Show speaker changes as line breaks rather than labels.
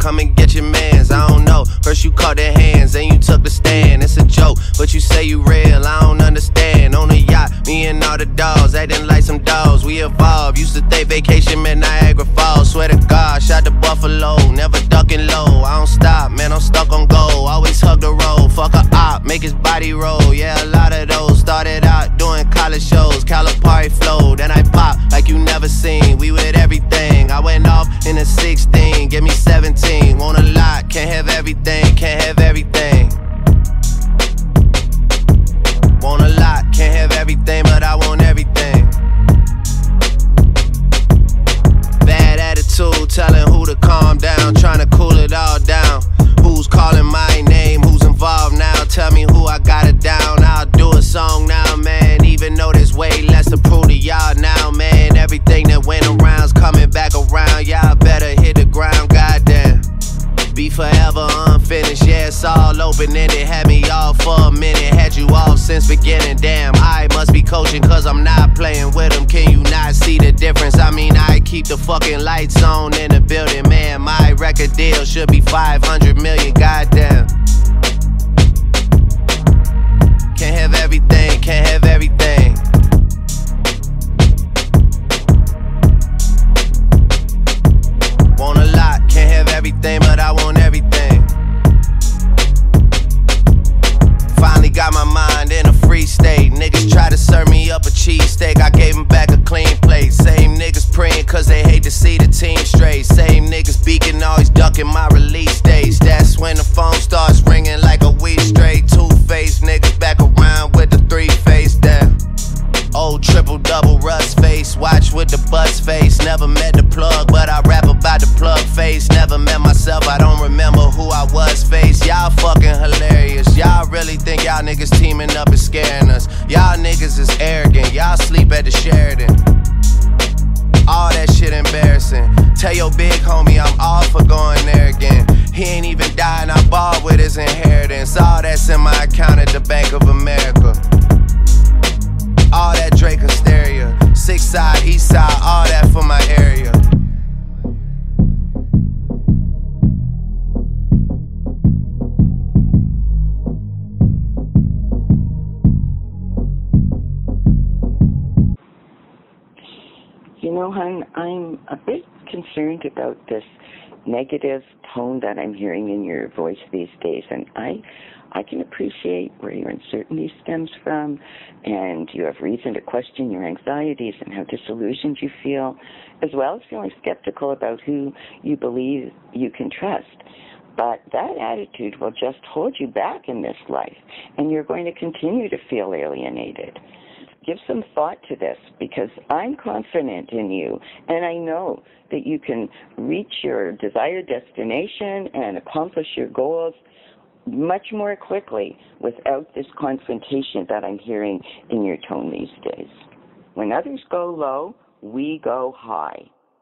come and get your mans. I don't know, first you caught their hands, then you took the stand. It's a joke, but you say you real, I don't understand. On the yacht, me and all the dogs, acting like some dogs. We evolved, used to think vacation meant Niagara Falls. Swear to God, shot to Buffalo, never ducking low. I don't stop, man, I'm stuck on goal. Always hug the road, fuck a op, make his body roll. Yeah, a lot of those started out doing college shows. Calipari flow, then I pop like you never seen. We with everything, I went off in a 16, give me 17. Want a lot, can't have everything, can't have everything. Want a lot, can't have everything, but I want everything. Bad attitude, telling who to calm down, trying to cool it all down. Who's calling my name, who's involved now? Tell me who I got it down. I'll do a song now, man, even though there's way less to prove to y'all now, man. Everything that went around's coming back around. Y'all better hit the ground, goddamn. Be forever unfinished, yeah, it's all open-ended. Had me off for a minute, had you off since beginning. Damn, I must be coaching cause I'm not playing with them. Can you not see the difference? I mean, I keep the fucking lights on in the building, man. My record deal should be 500 million, goddamn. Can't have everything, can't have everything. Want a lot, can't have everything, but I want everything. Finally got my mind in a free state. Niggas try to serve me up a cheesesteak, I gave them back a clean plate. Same niggas praying cause they hate to see the team straight. Same niggas beaking, always ducking my release dates. That's when the phone starts ringing like a week straight. Two-faced niggas back around with the three-face down. Old triple-double rust face, watch with the buzz face. Never met the plug, but I rap about the plug face. Never met myself, I don't remember who I was face. Y'all fucking hilarious, y'all really think y'all niggas teaming up is scaring us. Y'all niggas is arrogant, y'all sleep at the Sheridan. All that shit embarrassing. Tell your big homie I'm all for going there again. He ain't even died and I bought with his inheritance. All that's in my account at the Bank of America. All that Drake hysteria, 6th side, east side, all that for my area.
You know, hon, I'm a bit concerned about this negative tone that I'm hearing in your voice these days, and I can appreciate where your uncertainty stems from, and you have reason to question your anxieties and how disillusioned you feel, as well as feeling skeptical about who you believe you can trust. But that attitude will just hold you back in this life, and you're going to continue to feel alienated. Give some thought to this, because I'm confident in you, and I know that you can reach your desired destination and accomplish your goals much more quickly without this confrontation that I'm hearing in your tone these days. When others go low, we go high.